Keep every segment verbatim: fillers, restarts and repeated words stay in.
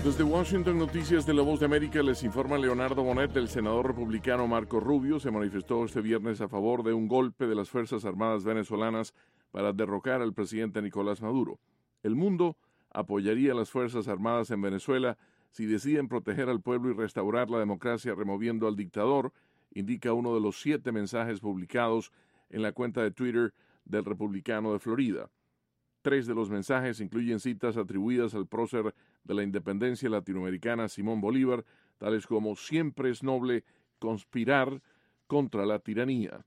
Desde Washington, Noticias de la Voz de América, les informa Leonardo Bonet. El senador republicano Marco Rubio se manifestó este viernes a favor de un golpe de las Fuerzas Armadas venezolanas para derrocar al presidente Nicolás Maduro. El mundo apoyaría a las Fuerzas Armadas en Venezuela si deciden proteger al pueblo y restaurar la democracia removiendo al dictador, indica uno de los siete mensajes publicados en la cuenta de Twitter del republicano de Florida. Tres de los mensajes incluyen citas atribuidas al prócer de la independencia latinoamericana Simón Bolívar, tales como «siempre es noble conspirar contra la tiranía».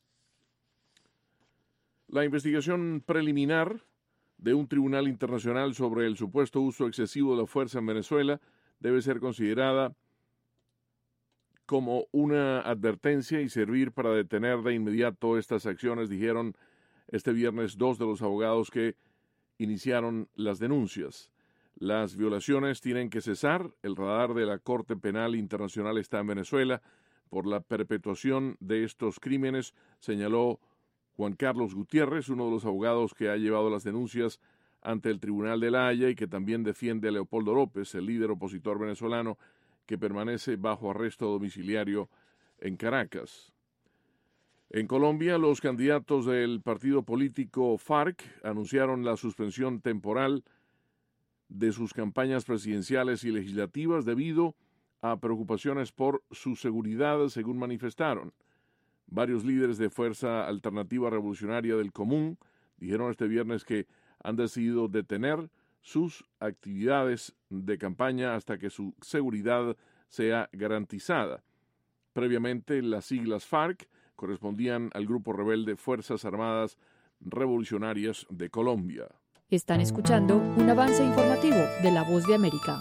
La investigación preliminar de un tribunal internacional sobre el supuesto uso excesivo de la fuerza en Venezuela debe ser considerada como una advertencia y servir para detener de inmediato estas acciones, dijeron este viernes dos de los abogados que iniciaron las denuncias. Las violaciones tienen que cesar. El radar de la Corte Penal Internacional está en Venezuela por la perpetuación de estos crímenes, señaló Juan Carlos Gutiérrez, uno de los abogados que ha llevado las denuncias ante el Tribunal de La Haya y que también defiende a Leopoldo López, el líder opositor venezolano que permanece bajo arresto domiciliario en Caracas. En Colombia, los candidatos del partido político FARC anunciaron la suspensión temporal de sus campañas presidenciales y legislativas debido a preocupaciones por su seguridad, según manifestaron. Varios líderes de Fuerza Alternativa Revolucionaria del Común dijeron este viernes que han decidido detener sus actividades de campaña hasta que su seguridad sea garantizada. Previamente, las siglas FARC correspondían al grupo rebelde Fuerzas Armadas Revolucionarias de Colombia. Están escuchando un avance informativo de La Voz de América.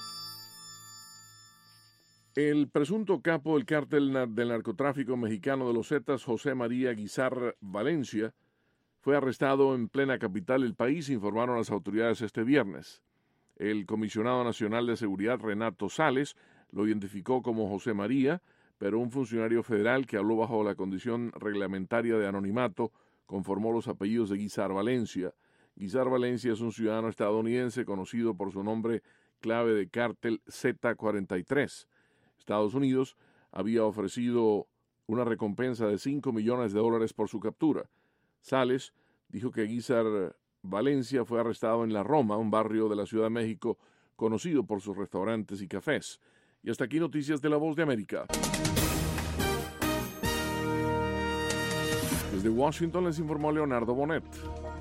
El presunto capo del cártel del narcotráfico mexicano de los Zetas, José María Guizar Valencia, fue arrestado en plena capital del país, informaron las autoridades este viernes. El comisionado nacional de seguridad, Renato Sales, lo identificó como José María, pero un funcionario federal que habló bajo la condición reglamentaria de anonimato conformó los apellidos de Guizar Valencia. Guizar Valencia es un ciudadano estadounidense conocido por su nombre clave de cártel Z cuarenta y tres. Estados Unidos había ofrecido una recompensa de cinco millones de dólares por su captura. Sales dijo que Guizar Valencia fue arrestado en La Roma, un barrio de la Ciudad de México conocido por sus restaurantes y cafés. Y hasta aquí Noticias de la Voz de América. Desde Washington les informó Leonardo Bonet.